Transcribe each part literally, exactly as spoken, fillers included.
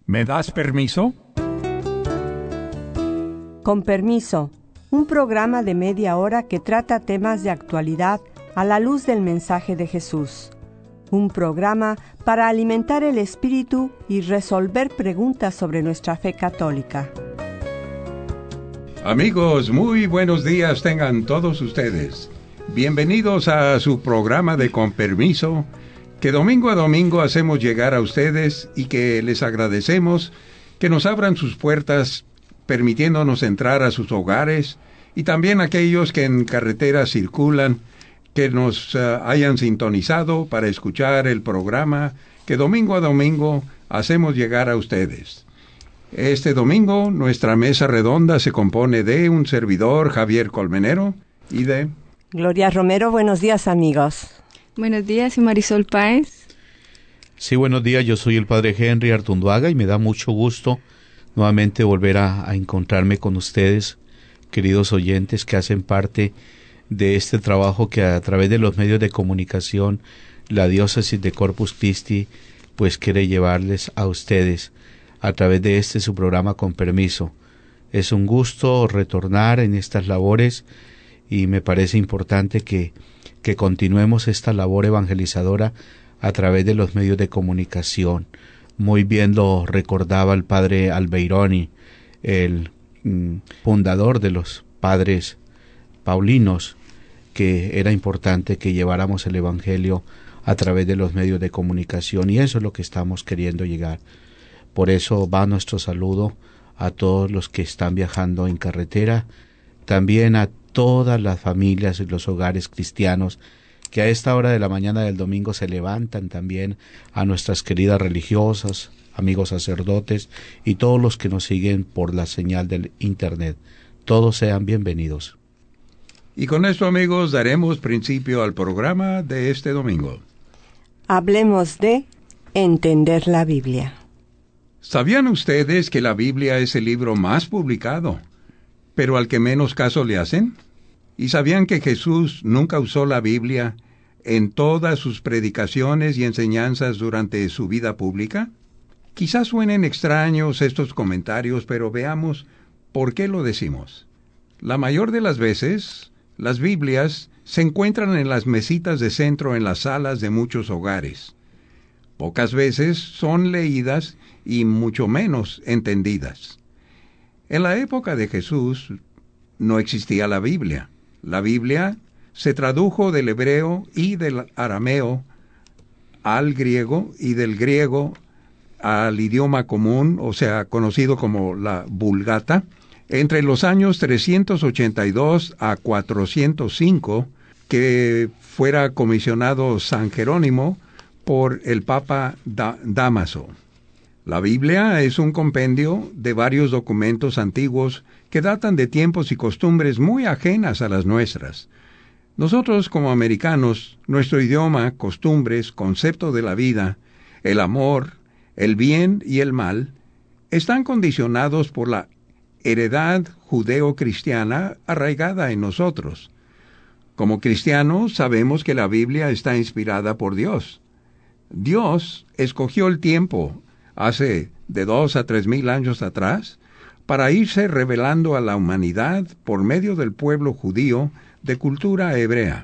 ¿Me das permiso? Con permiso, un programa de media hora que trata temas de actualidad a la luz del mensaje de Jesús. Un programa para alimentar el espíritu y resolver preguntas sobre nuestra fe católica. Amigos, muy buenos días tengan todos ustedes. Bienvenidos a su programa de Con Permiso, que domingo a domingo hacemos llegar a ustedes y que les agradecemos que nos abran sus puertas, permitiéndonos entrar a sus hogares, y también aquellos que en carretera circulan, que nos uh, hayan sintonizado para escuchar el programa que domingo a domingo hacemos llegar a ustedes. Este domingo nuestra mesa redonda se compone de un servidor, Javier Colmenero, y de... Gloria Romero. Buenos días, amigos. Buenos días, y Marisol Páez. Sí, buenos días, yo soy el padre Henry Artunduaga y me da mucho gusto nuevamente volver a, a encontrarme con ustedes, queridos oyentes que hacen parte de este trabajo que a través de los medios de comunicación la diócesis de Corpus Christi pues quiere llevarles a ustedes a través de este su programa Con Permiso. Es un gusto retornar en estas labores y me parece importante que, que continuemos esta labor evangelizadora a través de los medios de comunicación. Muy bien lo recordaba el padre Albeironi, el mm, fundador de los padres paulinos, que era importante que lleváramos el evangelio a través de los medios de comunicación, y eso es lo que estamos queriendo llegar. Por eso va nuestro saludo a todos los que están viajando en carretera, también a todas las familias y los hogares cristianos que a esta hora de la mañana del domingo se levantan, también a nuestras queridas religiosas, amigos sacerdotes y todos los que nos siguen por la señal del internet. Todos sean bienvenidos. Y con esto, amigos, daremos principio al programa de este domingo. Hablemos de entender la Biblia. ¿Sabían ustedes que la Biblia es el libro más publicado, pero al que menos caso le hacen? ¿Y sabían que Jesús nunca usó la Biblia en todas sus predicaciones y enseñanzas durante su vida pública? Quizás suenen extraños estos comentarios, pero veamos por qué lo decimos. La mayor de las veces, las Biblias se encuentran en las mesitas de centro en las salas de muchos hogares. Pocas veces son leídas y mucho menos entendidas. En la época de Jesús no existía la Biblia. La Biblia se tradujo del hebreo y del arameo al griego y del griego al idioma común, o sea, conocido como la Vulgata, entre los años trescientos ochenta y dos a cuatrocientos cinco, que fuera comisionado San Jerónimo por el Papa da- Dámaso. La Biblia es un compendio de varios documentos antiguos que datan de tiempos y costumbres muy ajenas a las nuestras. Nosotros, como americanos, nuestro idioma, costumbres, concepto de la vida, el amor, el bien y el mal, están condicionados por la heredad judeo-cristiana arraigada en nosotros. Como cristianos, sabemos que la Biblia está inspirada por Dios. Dios escogió el tiempo, hace de dos a tres mil años atrás, para irse revelando a la humanidad por medio del pueblo judío de cultura hebrea.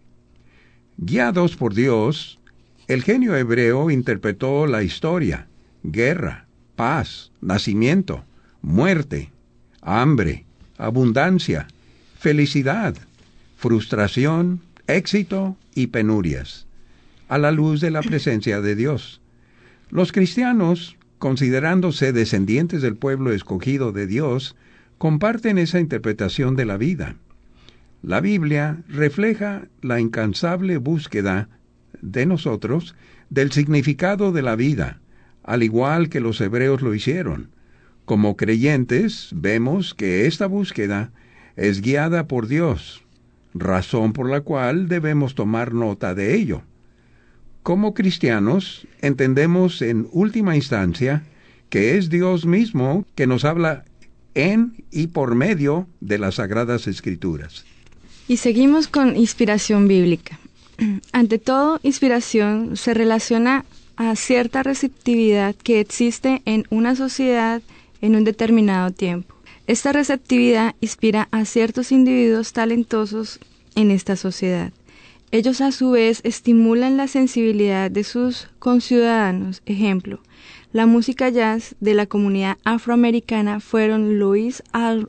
Guiados por Dios, el genio hebreo interpretó la historia, guerra, paz, nacimiento, muerte, hambre, abundancia, felicidad, frustración, éxito y penurias, a la luz de la presencia de Dios. Los cristianos, considerándose descendientes del pueblo escogido de Dios, comparten esa interpretación de la vida. La Biblia refleja la incansable búsqueda de nosotros del significado de la vida, al igual que los hebreos lo hicieron. Como creyentes, vemos que esta búsqueda es guiada por Dios, razón por la cual debemos tomar nota de ello. Como cristianos, entendemos en última instancia que es Dios mismo que nos habla en y por medio de las Sagradas Escrituras. Y seguimos con inspiración bíblica. Ante todo, inspiración se relaciona a cierta receptividad que existe en una sociedad en un determinado tiempo. Esta receptividad inspira a ciertos individuos talentosos en esta sociedad. Ellos a su vez estimulan la sensibilidad de sus conciudadanos. Ejemplo, la música jazz de la comunidad afroamericana fueron Louis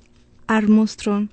Armstrong,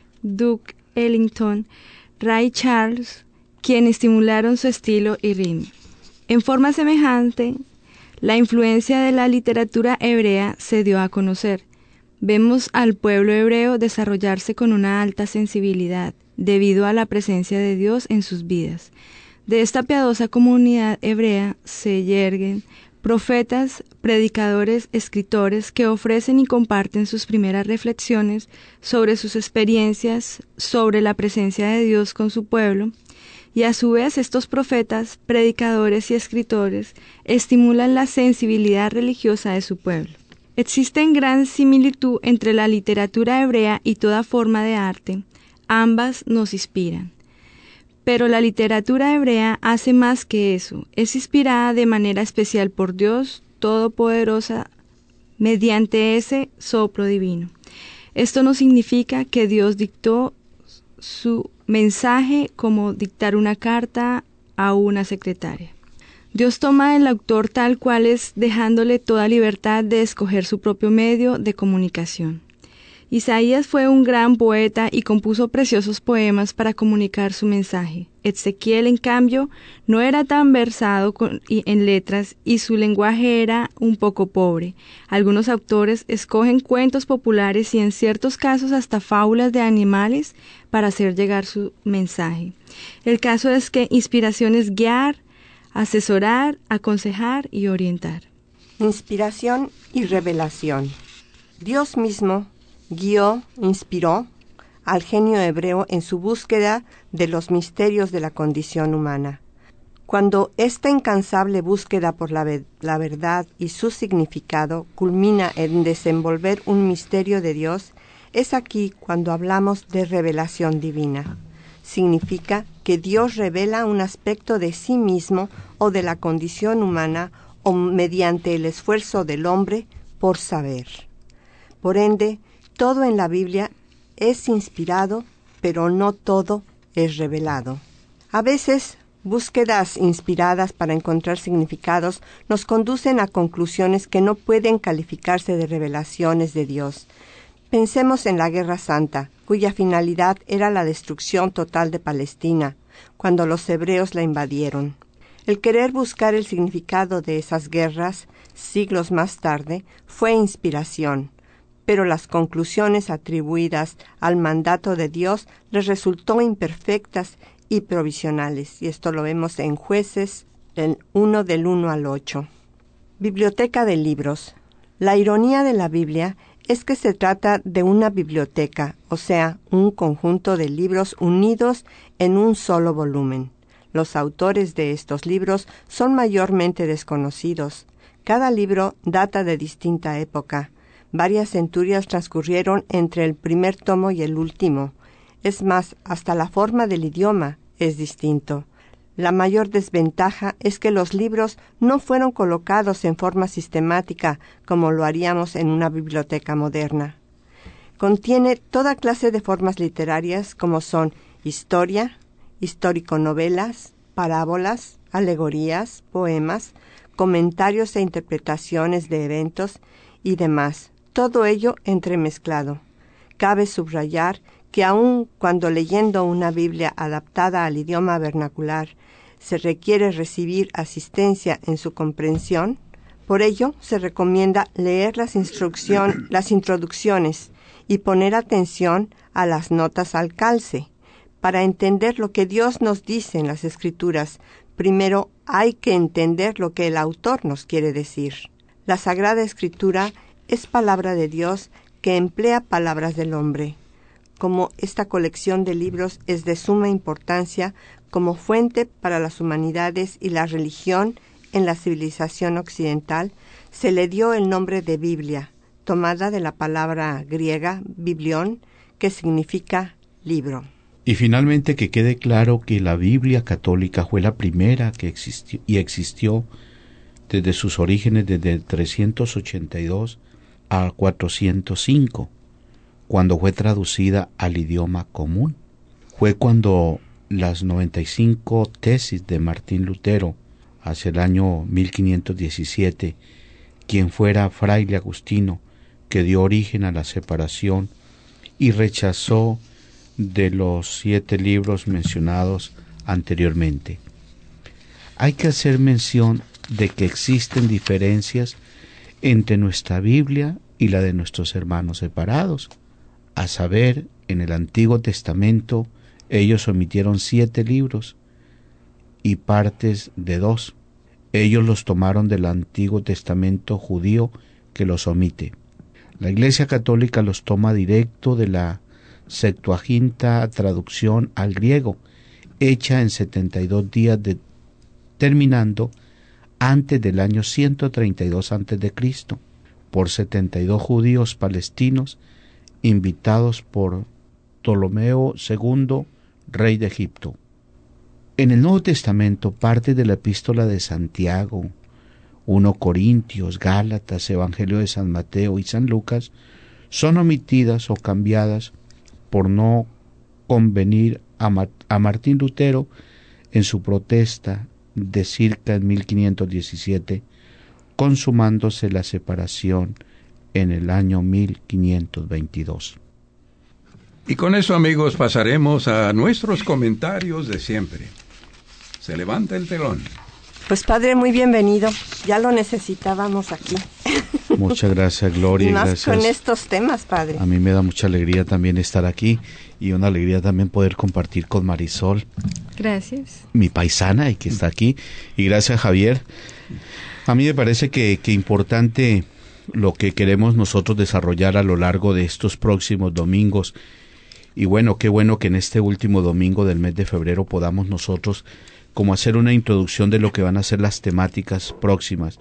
Duke Ellington, Ray Charles, quienes estimularon su estilo y ritmo. En forma semejante, la influencia de la literatura hebrea se dio a conocer. Vemos al pueblo hebreo desarrollarse con una alta sensibilidad, debido a la presencia de Dios en sus vidas. De esta piadosa comunidad hebrea se yerguen profetas, predicadores, escritores que ofrecen y comparten sus primeras reflexiones sobre sus experiencias, sobre la presencia de Dios con su pueblo, y a su vez estos profetas, predicadores y escritores estimulan la sensibilidad religiosa de su pueblo. Existe gran similitud entre la literatura hebrea y toda forma de arte. Ambas nos inspiran. Pero la literatura hebrea hace más que eso. Es inspirada de manera especial por Dios Todopoderosa mediante ese soplo divino. Esto no significa que Dios dictó su mensaje como dictar una carta a una secretaria. Dios toma el autor tal cual es, dejándole toda libertad de escoger su propio medio de comunicación. Isaías fue un gran poeta y compuso preciosos poemas para comunicar su mensaje. Ezequiel, en cambio, no era tan versado con, y, en letras y su lenguaje era un poco pobre. Algunos autores escogen cuentos populares y en ciertos casos hasta fábulas de animales para hacer llegar su mensaje. El caso es que inspiración es guiar, asesorar, aconsejar y orientar. Inspiración y revelación. Dios mismo guió, inspiró al genio hebreo en su búsqueda de los misterios de la condición humana. Cuando esta incansable búsqueda por la, ve- la verdad y su significado culmina en desenvolver un misterio de Dios, es aquí cuando hablamos de revelación divina. Significa que Dios revela un aspecto de sí mismo o de la condición humana o mediante el esfuerzo del hombre por saber. Por ende, todo en la Biblia es inspirado, pero no todo es revelado. A veces, búsquedas inspiradas para encontrar significados nos conducen a conclusiones que no pueden calificarse de revelaciones de Dios. Pensemos en la Guerra Santa, cuya finalidad era la destrucción total de Palestina, cuando los hebreos la invadieron. El querer buscar el significado de esas guerras, siglos más tarde, fue inspiración, pero las conclusiones atribuidas al mandato de Dios les resultó imperfectas y provisionales, y esto lo vemos en Jueces el uno del uno al ocho. Biblioteca de libros. La ironía de la Biblia es que se trata de una biblioteca, o sea, un conjunto de libros unidos en un solo volumen. Los autores de estos libros son mayormente desconocidos. Cada libro data de distinta época. Varias centurias transcurrieron entre el primer tomo y el último. Es más, hasta la forma del idioma es distinto. La mayor desventaja es que los libros no fueron colocados en forma sistemática como lo haríamos en una biblioteca moderna. Contiene toda clase de formas literarias como son historia, histórico-novelas, parábolas, alegorías, poemas, comentarios e interpretaciones de eventos y demás. Todo ello entremezclado. Cabe subrayar que aun cuando leyendo una Biblia adaptada al idioma vernacular se requiere recibir asistencia en su comprensión, por ello se recomienda leer las, instrucción, las introducciones y poner atención a las notas al calce. Para entender lo que Dios nos dice en las Escrituras, primero hay que entender lo que el autor nos quiere decir. La Sagrada Escritura es palabra de Dios que emplea palabras del hombre. Como esta colección de libros es de suma importancia como fuente para las humanidades y la religión en la civilización occidental, se le dio el nombre de Biblia, tomada de la palabra griega biblión, que significa libro. Y finalmente que quede claro que la Biblia católica fue la primera que existió y existió desde sus orígenes, desde trescientos ochenta y dos a cuatrocientos cinco, cuando fue traducida al idioma común. Fue cuando las noventa y cinco tesis de Martín Lutero, hacia el año mil quinientos diecisiete, quien fuera fraile agustino, que dio origen a la separación y rechazó de los siete libros mencionados anteriormente. Hay que hacer mención de que existen diferencias entre nuestra Biblia y la de nuestros hermanos separados. A saber, en el Antiguo Testamento ellos omitieron siete libros y partes de dos. Ellos los tomaron del Antiguo Testamento judío, que los omite. La Iglesia Católica los toma directo de la Septuaginta, traducción al griego, hecha en setenta y dos días, de, terminando antes del año ciento treinta y dos antes de Cristo, por setenta y dos judíos palestinos invitados por Ptolomeo segundo, rey de Egipto. En el Nuevo Testamento, parte de la Epístola de Santiago, primera Corintios, Gálatas, Evangelio de San Mateo y San Lucas son omitidas o cambiadas por no convenir a, Ma- a Martín Lutero en su protesta de circa en mil quinientos diecisiete, consumándose la separación en el año mil quinientos veintidós. Y con eso, amigos, pasaremos a nuestros comentarios de siempre. Se levanta el telón. Pues padre, muy bienvenido. Ya lo necesitábamos aquí. Muchas gracias, Gloria. Y más gracias. con estos temas, padre. A mí me da mucha alegría también estar aquí y una alegría también poder compartir con Marisol. Gracias. Mi paisana y que está aquí. Y gracias, Javier. A mí me parece que, que importante lo que queremos nosotros desarrollar a lo largo de estos próximos domingos. Y bueno, qué bueno que en este último domingo del mes de febrero podamos nosotros como hacer una introducción de lo que van a ser las temáticas próximas.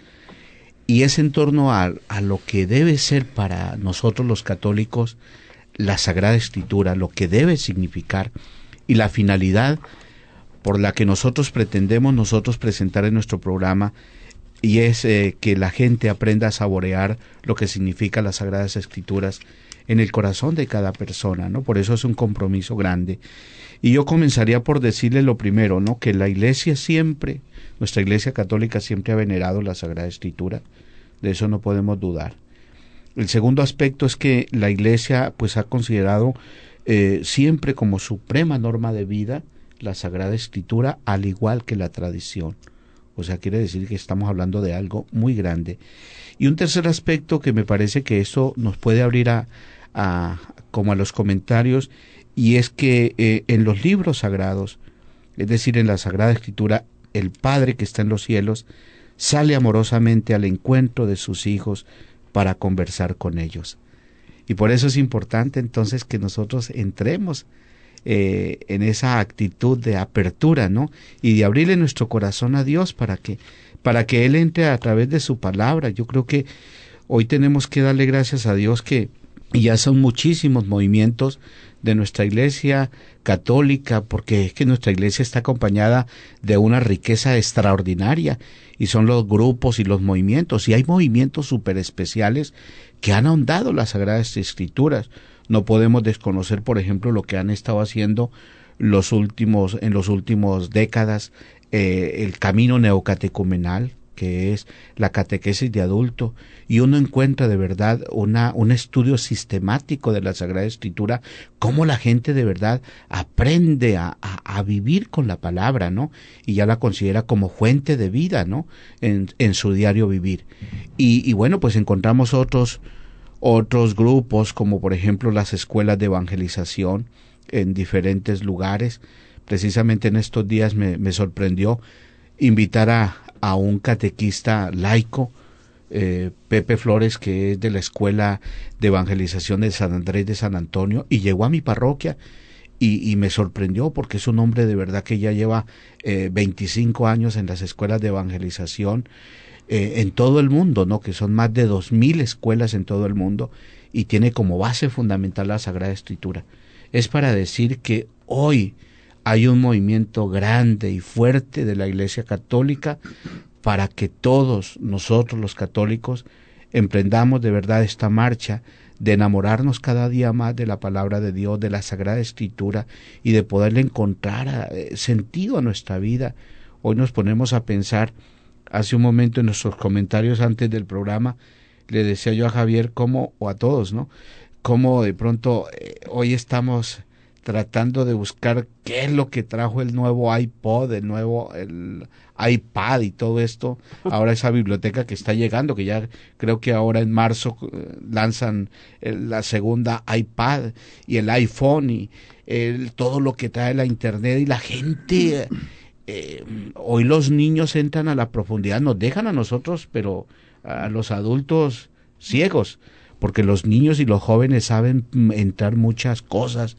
Y es en torno a, a lo que debe ser para nosotros los católicos la Sagrada Escritura, lo que debe significar y la finalidad por la que nosotros pretendemos nosotros presentar en nuestro programa, y es eh, que la gente aprenda a saborear lo que significa las Sagradas Escrituras en el corazón de cada persona, ¿no? Por eso es un compromiso grande. Y yo comenzaría por decirle lo primero, ¿no? Que la Iglesia siempre, nuestra Iglesia Católica siempre ha venerado la Sagrada Escritura, de eso no podemos dudar. El segundo aspecto es que la Iglesia pues ha considerado eh, siempre como suprema norma de vida la Sagrada Escritura, al igual que la tradición. O sea, quiere decir que estamos hablando de algo muy grande. Y un tercer aspecto que me parece que esto nos puede abrir a, a como a los comentarios, y es que eh, en los libros sagrados, es decir, en la Sagrada Escritura, el Padre que está en los cielos sale amorosamente al encuentro de sus hijos para conversar con ellos. Y por eso es importante entonces que nosotros entremos eh, en esa actitud de apertura, ¿no? Y de abrirle nuestro corazón a Dios para que, para que Él entre a través de su palabra. Yo creo que hoy tenemos que darle gracias a Dios que ya son muchísimos movimientos de nuestra Iglesia Católica, porque es que nuestra Iglesia está acompañada de una riqueza extraordinaria, y son los grupos y los movimientos, y hay movimientos súper especiales que han ahondado las Sagradas Escrituras. No podemos desconocer, por ejemplo, lo que han estado haciendo los últimos, en los últimos décadas, eh, el camino neocatecumenal, que es la catequesis de adulto, y uno encuentra de verdad una, un estudio sistemático de la Sagrada Escritura, cómo la gente de verdad aprende a, a, a vivir con la palabra, ¿no? Y ya la considera como fuente de vida, ¿no? En, en su diario vivir. Y, y bueno, pues encontramos otros, otros grupos, como por ejemplo las escuelas de evangelización en diferentes lugares. Precisamente en estos días me, me sorprendió invitar a a un catequista laico, eh, Pepe Flores, que es de la Escuela de Evangelización de San Andrés de San Antonio, y llegó a mi parroquia y, y me sorprendió porque es un hombre de verdad que ya lleva eh, veinticinco años en las escuelas de evangelización eh, en todo el mundo, ¿no? Que son más de dos mil escuelas en todo el mundo, y tiene como base fundamental la Sagrada Escritura. Es para decir que hoy hay un movimiento grande y fuerte de la Iglesia Católica para que todos nosotros los católicos emprendamos de verdad esta marcha de enamorarnos cada día más de la palabra de Dios, de la Sagrada Escritura, y de poderle encontrar eh, sentido a nuestra vida. Hoy nos ponemos a pensar, hace un momento en nuestros comentarios antes del programa, le decía yo a Javier cómo, o a todos, ¿no? Cómo de pronto eh, hoy estamos tratando de buscar qué es lo que trajo el nuevo iPod, el nuevo el iPad y todo esto, ahora esa biblioteca que está llegando, que ya creo que ahora en marzo eh, lanzan el, la segunda iPad y el iPhone y el, todo lo que trae la internet, y la gente, eh, hoy los niños entran a la profundidad, nos dejan a nosotros, pero a los adultos ciegos, porque los niños y los jóvenes saben entrar muchas cosas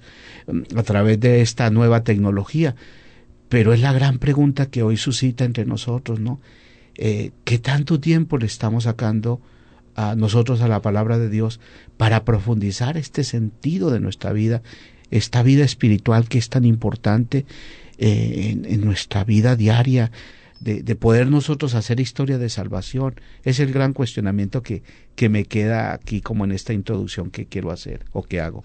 a través de esta nueva tecnología. Pero es la gran pregunta que hoy suscita entre nosotros, ¿no? Eh, ¿Qué tanto tiempo le estamos sacando a nosotros a la palabra de Dios para profundizar este sentido de nuestra vida, esta vida espiritual que es tan importante eh, en, en nuestra vida diaria, de, de poder nosotros hacer historia de salvación? Es el gran cuestionamiento que, que me queda aquí como en esta introducción que quiero hacer o que hago.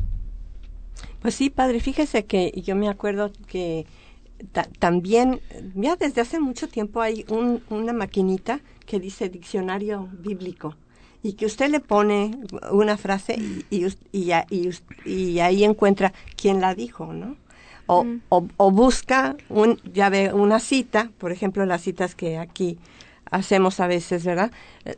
Pues sí, padre, fíjese que yo me acuerdo que ta- también, ya desde hace mucho tiempo hay un, una maquinita que dice diccionario bíblico, y que usted le pone una frase y, y, y, y, y ahí encuentra quién la dijo, ¿no? O, mm. o, o busca, un, ya ve, una cita, por ejemplo, las citas que aquí hacemos a veces, ¿verdad?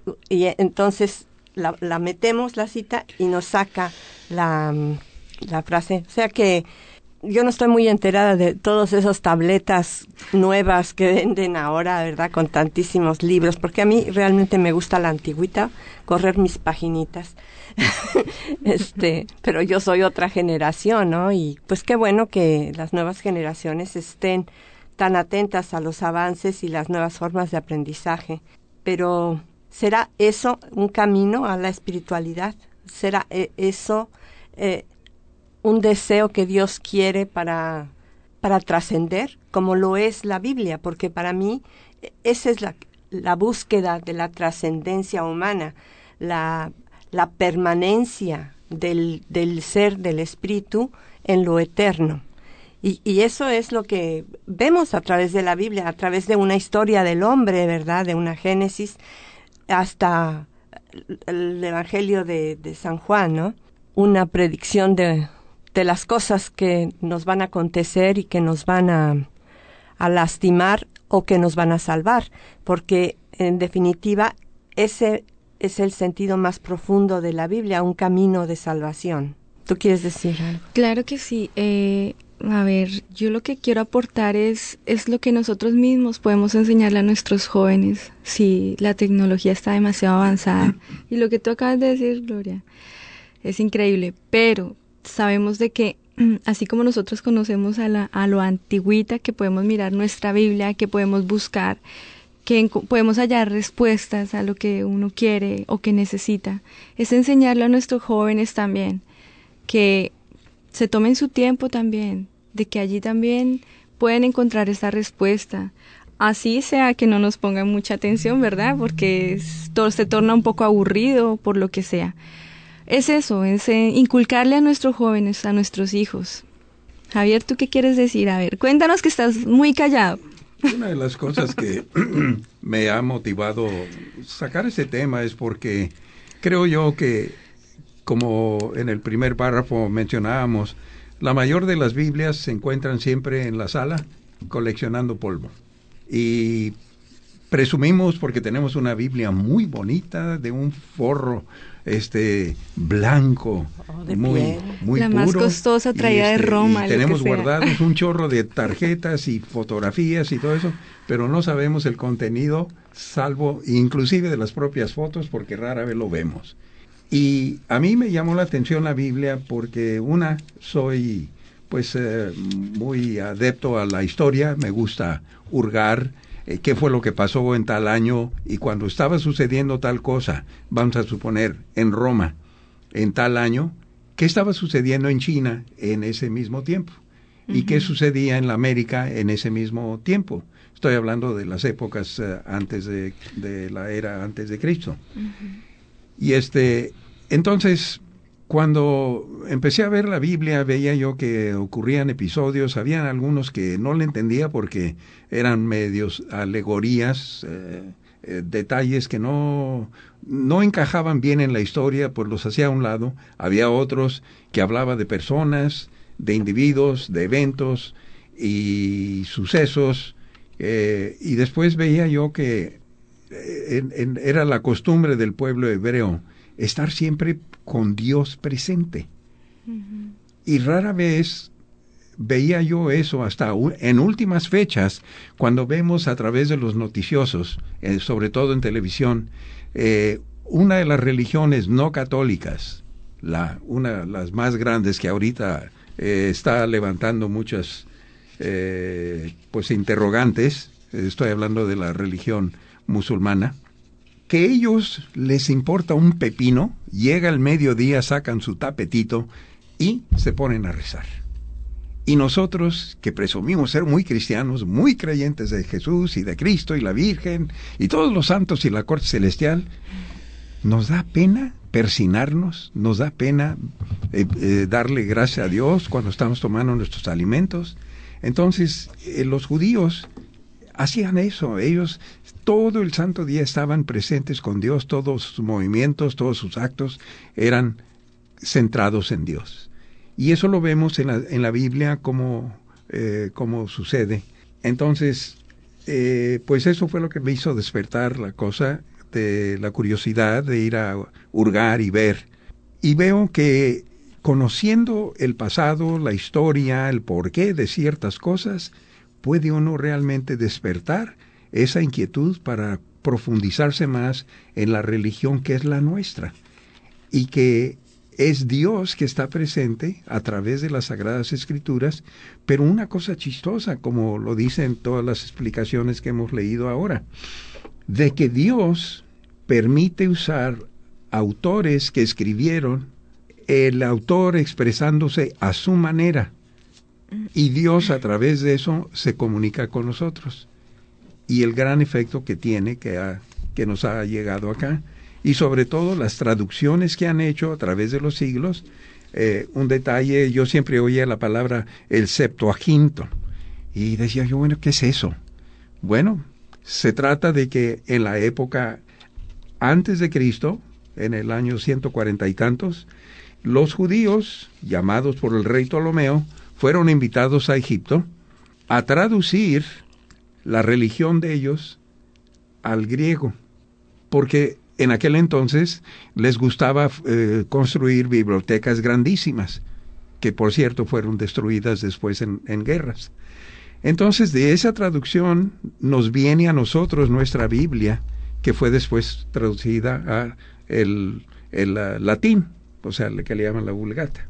Y entonces la, la metemos la cita y nos saca la, la frase. O sea que yo no estoy muy enterada de todas esas tabletas nuevas que venden ahora, ¿verdad? Con tantísimos libros, porque a mí realmente me gusta la antigüita, correr mis paginitas. este, pero yo soy otra generación, ¿no? Y pues qué bueno que las nuevas generaciones estén tan atentas a los avances y las nuevas formas de aprendizaje. Pero ¿será eso un camino a la espiritualidad? ¿Será eh, eso eh, un deseo que Dios quiere para, para trascender, como lo es la Biblia? Porque para mí esa es la, la búsqueda de la trascendencia humana, la, la permanencia del, del ser, del espíritu en lo eterno. Y, y eso es lo que vemos a través de la Biblia, a través de una historia del hombre, ¿verdad? De una Génesis hasta el Evangelio de, de San Juan, ¿no? Una predicción de, de las cosas que nos van a acontecer y que nos van a, a lastimar o que nos van a salvar, porque en definitiva ese es el sentido más profundo de la Biblia, un camino de salvación. ¿Tú quieres decir algo? Claro que sí. Eh, a ver, yo lo que quiero aportar es, es lo que nosotros mismos podemos enseñarle a nuestros jóvenes si la tecnología está demasiado avanzada. Y lo que tú acabas de decir, Gloria, es increíble, pero sabemos de que así como nosotros conocemos a, la, a lo antigüita, que podemos mirar nuestra Biblia, que podemos buscar, que en, podemos hallar respuestas a lo que uno quiere o que necesita, es enseñarle a nuestros jóvenes también que se tomen su tiempo también, de que allí también pueden encontrar esta respuesta. Así sea que no nos pongan mucha atención, ¿verdad? Porque es, todo se torna un poco aburrido por lo que sea. Es eso, es eh, inculcarle a nuestros jóvenes, a nuestros hijos. Javier, ¿tú qué quieres decir? A ver, cuéntanos, que estás muy callado. Una de las cosas que me ha motivado sacar ese tema es porque creo yo que, como en el primer párrafo mencionábamos, la mayor de las Biblias se encuentran siempre en la sala coleccionando polvo. Y presumimos, porque tenemos una Biblia muy bonita, de un forro este blanco, oh, de muy, piel. muy la puro. más costosa traída este, de Roma. Y tenemos guardados un chorro de tarjetas y fotografías y todo eso, pero no sabemos el contenido, salvo inclusive de las propias fotos, porque rara vez lo vemos. Y a mí me llamó la atención la Biblia porque, una, soy pues eh, muy adepto a la historia, me gusta hurgar eh, qué fue lo que pasó en tal año, y cuando estaba sucediendo tal cosa, vamos a suponer en Roma, en tal año, ¿qué estaba sucediendo en China en ese mismo tiempo? uh-huh. y qué sucedía en la América en ese mismo tiempo. Estoy hablando de las épocas uh, antes de, de la era antes de Cristo. Uh-huh. Y este, entonces, cuando empecé a ver la Biblia, veía yo que ocurrían episodios, habían algunos que no le entendía porque eran medios alegorías, eh, eh, detalles que no, no encajaban bien en la historia, pues los hacía a un lado. Había otros que hablaba de personas, de individuos, de eventos y sucesos. Eh, y después veía yo que eh, en, en, era la costumbre del pueblo hebreo estar siempre con Dios presente. Uh-huh. Y rara vez veía yo eso hasta un, en últimas fechas, cuando vemos a través de los noticiosos, eh, sobre todo en televisión, eh, una de las religiones no católicas, la, una de las más grandes que ahorita eh, está levantando muchas Eh, pues interrogantes, estoy hablando de la religión musulmana, que ellos les importa un pepino, llega el mediodía, sacan su tapetito y se ponen a rezar. Y nosotros, que presumimos ser muy cristianos, muy creyentes de Jesús y de Cristo y la Virgen y todos los santos y la corte celestial, nos da pena persinarnos, nos da pena eh, eh, darle gracias a Dios cuando estamos tomando nuestros alimentos. Entonces, eh, los judíos hacían eso. Ellos todo el santo día estaban presentes con Dios, todos sus movimientos, todos sus actos eran centrados en Dios. Y eso lo vemos en la, en la Biblia como, eh, como sucede. Entonces, eh, pues eso fue lo que me hizo despertar la cosa de la curiosidad de ir a hurgar y ver. Y veo que conociendo el pasado, la historia, el porqué de ciertas cosas, puede uno realmente despertar esa inquietud para profundizarse más en la religión que es la nuestra y que es Dios que está presente a través de las Sagradas Escrituras, pero una cosa chistosa, como lo dicen todas las explicaciones que hemos leído ahora, de que Dios permite usar autores que escribieron, el autor expresándose a su manera, y Dios a través de eso se comunica con nosotros. Y el gran efecto que tiene, que, ha, que nos ha llegado acá, y sobre todo las traducciones que han hecho a través de los siglos. Eh, un detalle, yo siempre oía la palabra el Septuaginto, y decía yo, bueno, ¿qué es eso? Bueno, se trata de que en la época antes de Cristo, en el año ciento cuarenta y tantos, los judíos, llamados por el rey Ptolomeo, fueron invitados a Egipto a traducir la religión de ellos al griego, porque en aquel entonces les gustaba eh, construir bibliotecas grandísimas, que por cierto fueron destruidas después en, en guerras. Entonces de esa traducción nos viene a nosotros nuestra Biblia, que fue después traducida a el, el uh, latín, o sea, lo que le llaman la Vulgata.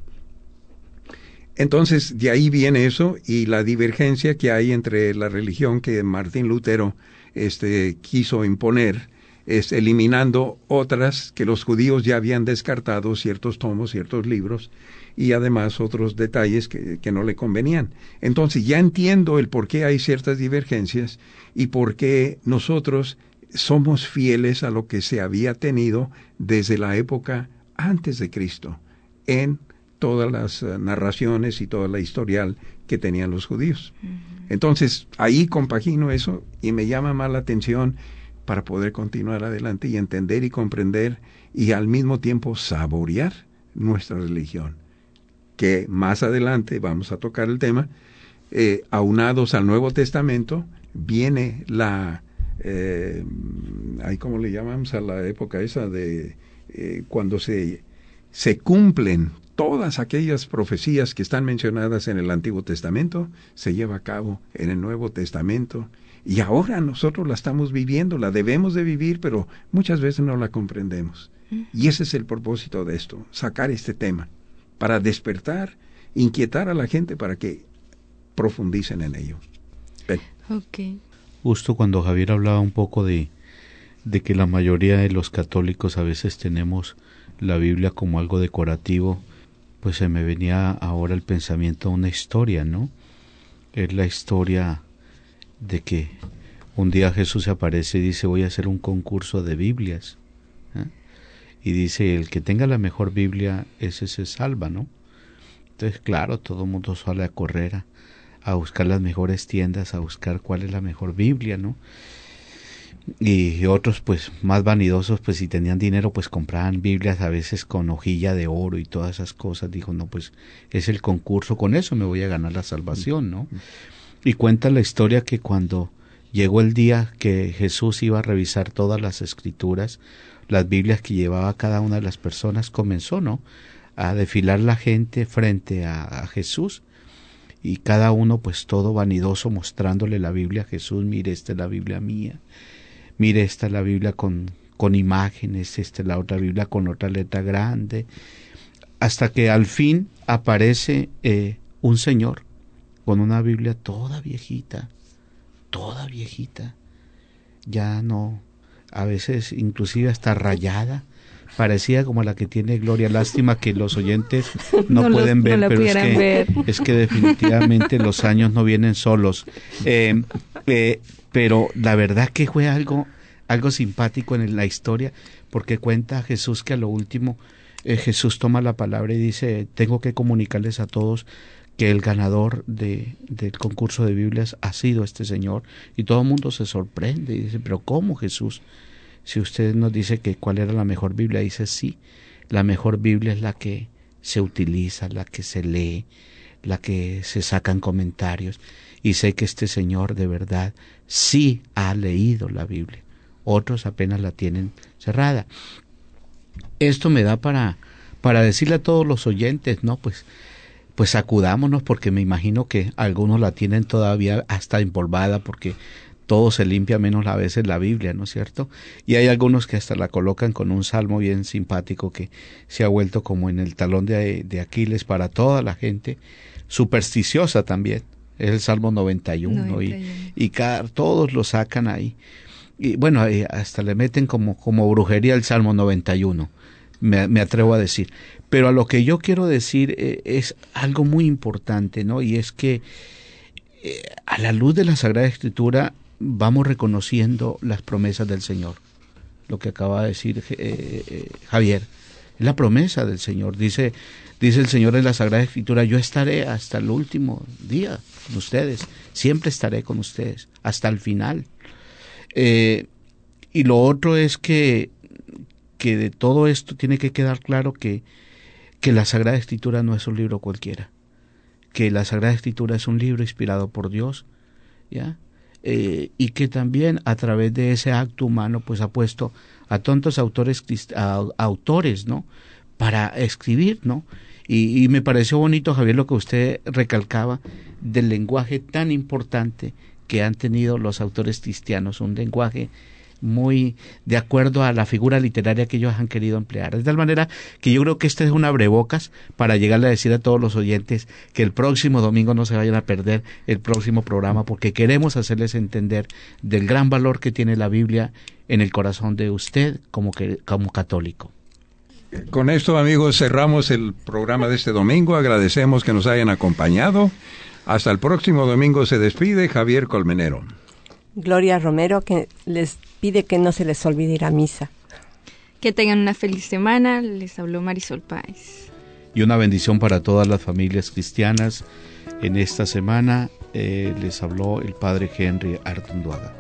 Entonces, de ahí viene eso y la divergencia que hay entre la religión que Martín Lutero este, quiso imponer, es eliminando otras que los judíos ya habían descartado, ciertos tomos, ciertos libros, y además otros detalles que, que no le convenían. Entonces, ya entiendo el por qué hay ciertas divergencias y por qué nosotros somos fieles a lo que se había tenido desde la época antes de Cristo, en todas las uh, narraciones y toda la historial que tenían los judíos. Uh-huh. Entonces, ahí compagino eso y me llama más la atención para poder continuar adelante y entender y comprender y al mismo tiempo saborear nuestra religión, que más adelante vamos a tocar el tema. Eh, aunados al Nuevo Testamento, viene la, eh, ahí como le llamamos a la época esa de Eh, cuando se, se cumplen todas aquellas profecías que están mencionadas en el Antiguo Testamento, se lleva a cabo en el Nuevo Testamento, y ahora nosotros la estamos viviendo, la debemos de vivir, pero muchas veces no la comprendemos. Y ese es el propósito de esto, sacar este tema, para despertar, inquietar a la gente para que profundicen en ello. Ven. Okay. Justo cuando Javier hablaba un poco de de que la mayoría de los católicos a veces tenemos la Biblia como algo decorativo, pues se me venía ahora el pensamiento de una historia, ¿no? es la historia de que un día Jesús se aparece y dice, voy a hacer un concurso de Biblias. ¿eh? Y dice, el que tenga la mejor Biblia, ese se salva, ¿no? Entonces, claro, todo el mundo sale a correr a, a buscar las mejores tiendas, a buscar cuál es la mejor Biblia, ¿no? Y otros, pues, más vanidosos, pues, si tenían dinero, pues, compraban Biblias a veces con hojilla de oro y todas esas cosas. Dijo, no, pues, es el concurso, con eso me voy a ganar la salvación, ¿no? Y cuenta la historia que cuando llegó el día que Jesús iba a revisar todas las escrituras, las Biblias que llevaba cada una de las personas, comenzó, ¿no?, a desfilar la gente frente a, a Jesús, y cada uno, pues, todo vanidoso, mostrándole la Biblia a Jesús. Mire, esta es la Biblia mía. Mire, esta es la Biblia con, con imágenes, esta es la otra Biblia con otra letra grande, hasta que al fin aparece eh, un señor con una Biblia toda viejita, toda viejita, ya no, a veces inclusive hasta rayada, parecía como la que tiene Gloria. Lástima que los oyentes no, no pueden los, ver, no pero es que, ver. es que definitivamente los años no vienen solos. Eh, eh, pero la verdad que fue algo, algo simpático en la historia, porque cuenta Jesús que a lo último eh, Jesús toma la palabra y dice, tengo que comunicarles a todos que el ganador de, del concurso de Biblias ha sido este señor, y todo el mundo se sorprende y dice, pero ¿cómo, Jesús? Si usted nos dice que cuál era la mejor Biblia, dice, sí, la mejor Biblia es la que se utiliza, la que se lee, la que se sacan comentarios, y sé que este señor de verdad sí ha leído la Biblia, otros apenas la tienen cerrada. Esto me da para, para decirle a todos los oyentes, ¿no? Pues, pues sacudámonos, porque me imagino que algunos la tienen todavía hasta empolvada, porque todo se limpia menos a veces la Biblia, ¿no es cierto? Y hay algunos que hasta la colocan con un salmo bien simpático que se ha vuelto como en el talón de, de Aquiles para toda la gente, supersticiosa también, es el Salmo noventa y uno, noventa y uno. y, y cada, todos lo sacan ahí. Y bueno, hasta le meten como, como brujería el Salmo noventa y uno, me, me atrevo a decir. Pero a lo que yo quiero decir eh, es algo muy importante, ¿no? Y es que eh, a la luz de la Sagrada Escritura vamos reconociendo las promesas del Señor. Lo que acaba de decir eh, eh, Javier, es la promesa del Señor. Dice, dice el Señor en la Sagrada Escritura, yo estaré hasta el último día con ustedes, siempre estaré con ustedes, hasta el final. Eh, y lo otro es que, que de todo esto tiene que quedar claro que, que la Sagrada Escritura no es un libro cualquiera, que la Sagrada Escritura es un libro inspirado por Dios, ¿ya? Eh, y que también a través de ese acto humano pues ha puesto a tantos autores a, a autores, ¿no?, para escribir, ¿no? Y, y me pareció bonito, Javier, lo que usted recalcaba del lenguaje tan importante que han tenido los autores cristianos, un lenguaje muy de acuerdo a la figura literaria que ellos han querido emplear. De tal manera que yo creo que este es un abrebocas para llegarle a decir a todos los oyentes que el próximo domingo no se vayan a perder el próximo programa, porque queremos hacerles entender del gran valor que tiene la Biblia en el corazón de usted como, que, como católico. Con esto, amigos, cerramos el programa de este domingo. Agradecemos que nos hayan acompañado. Hasta el próximo domingo se despide Javier Colmenero. Gloria Romero, que les pide que no se les olvide ir a misa. Que tengan una feliz semana. Les habló Marisol Páez. Y una bendición para todas las familias cristianas. En esta semana eh, les habló el Padre Henry Artunduaga.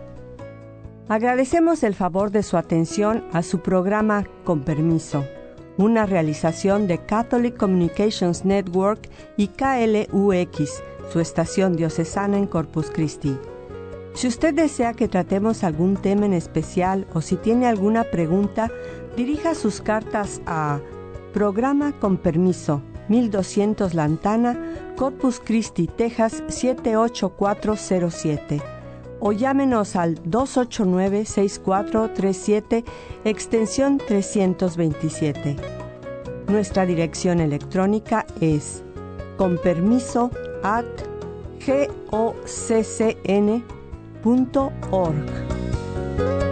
Agradecemos el favor de su atención a su programa Con Permiso, una realización de Catholic Communications Network y K L U X, su estación diocesana en Corpus Christi. Si usted desea que tratemos algún tema en especial o si tiene alguna pregunta, dirija sus cartas a Programa Con Permiso, mil doscientos Lantana, Corpus Christi, Texas siete ocho cuatro cero siete, o llámenos al dos ocho nueve, seis cuatro tres siete, extensión trescientos veintisiete. Nuestra dirección electrónica es conpermiso arroba goccn punto org.